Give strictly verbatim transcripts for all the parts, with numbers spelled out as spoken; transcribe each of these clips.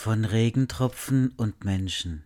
Von Regentropfen und Menschen.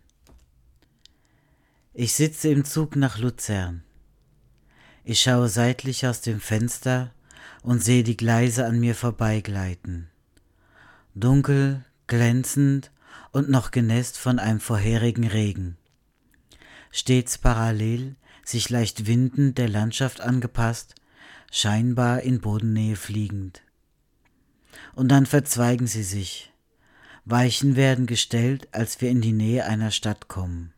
Ich sitze im Zug nach Luzern. Ich schaue seitlich aus dem Fenster und sehe die Gleise an mir vorbeigleiten. Dunkel, glänzend und noch genässt von einem vorherigen Regen. Stets parallel, sich leicht windend der Landschaft angepasst, scheinbar in Bodennähe fliegend. Und dann verzweigen sie sich. Weichen werden gestellt, als wir in die Nähe einer Stadt kommen.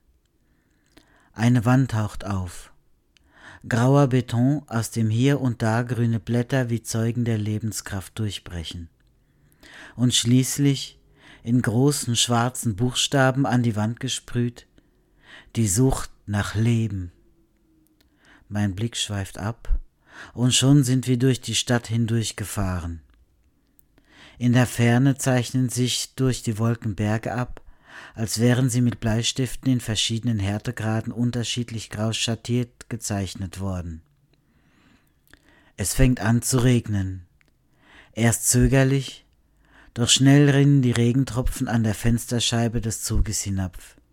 Eine Wand taucht auf. Grauer Beton, aus dem hier und da grüne Blätter wie Zeugen der Lebenskraft durchbrechen. Und schließlich, in großen schwarzen Buchstaben an die Wand gesprüht, die Sucht nach Leben. Mein Blick schweift ab, und schon sind wir durch die Stadt hindurch gefahren. In der Ferne zeichnen sich durch die Wolken Berge ab, als wären sie mit Bleistiften in verschiedenen Härtegraden unterschiedlich grau schattiert gezeichnet worden. Es fängt an zu regnen. Erst zögerlich, doch schnell rinnen die Regentropfen an der Fensterscheibe des Zuges hinab.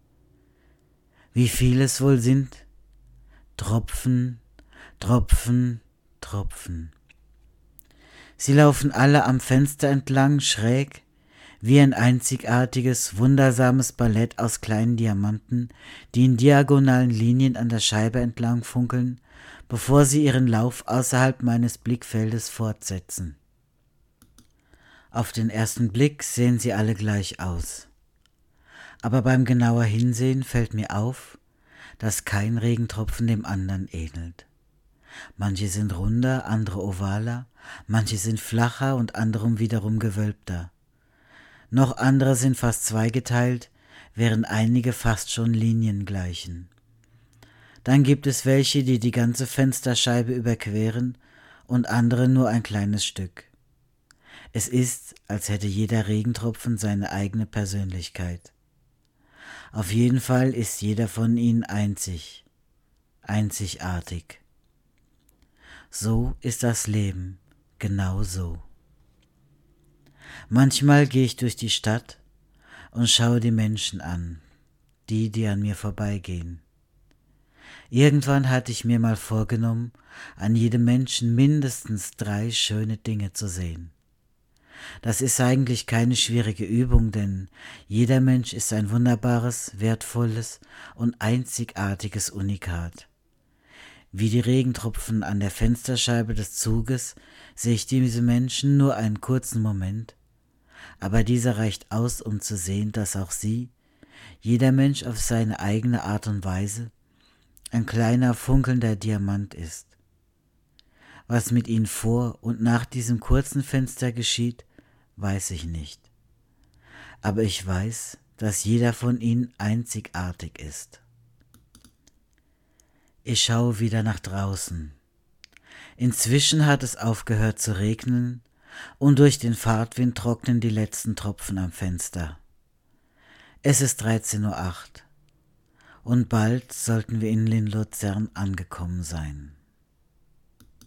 Wie viel es wohl sind? Tropfen, Tropfen, Tropfen. Sie laufen alle am Fenster entlang, schräg, wie ein einzigartiges, wundersames Ballett aus kleinen Diamanten, die in diagonalen Linien an der Scheibe entlang funkeln, bevor sie ihren Lauf außerhalb meines Blickfeldes fortsetzen. Auf den ersten Blick sehen sie alle gleich aus. Aber beim genauer Hinsehen fällt mir auf, dass kein Regentropfen dem anderen ähnelt. Manche sind runder, andere ovaler, manche sind flacher und andere wiederum gewölbter. Noch andere sind fast zweigeteilt, während einige fast schon Linien gleichen. Dann gibt es welche, die die ganze Fensterscheibe überqueren und andere nur ein kleines Stück. Es ist, als hätte jeder Regentropfen seine eigene Persönlichkeit. Auf jeden Fall ist jeder von ihnen einzig, einzigartig. So ist das Leben, genau so. Manchmal gehe ich durch die Stadt und schaue die Menschen an, die, die an mir vorbeigehen. Irgendwann hatte ich mir mal vorgenommen, an jedem Menschen mindestens drei schöne Dinge zu sehen. Das ist eigentlich keine schwierige Übung, denn jeder Mensch ist ein wunderbares, wertvolles und einzigartiges Unikat. Wie die Regentropfen an der Fensterscheibe des Zuges sehe ich diese Menschen nur einen kurzen Moment, aber dieser reicht aus, um zu sehen, dass auch sie, jeder Mensch auf seine eigene Art und Weise, ein kleiner funkelnder Diamant ist. Was mit ihnen vor und nach diesem kurzen Fenster geschieht, weiß ich nicht. Aber ich weiß, dass jeder von ihnen einzigartig ist. Ich schaue wieder nach draußen. Inzwischen hat es aufgehört zu regnen und durch den Fahrtwind trocknen die letzten Tropfen am Fenster. Es ist dreizehn Uhr acht und bald sollten wir in Luzern angekommen sein.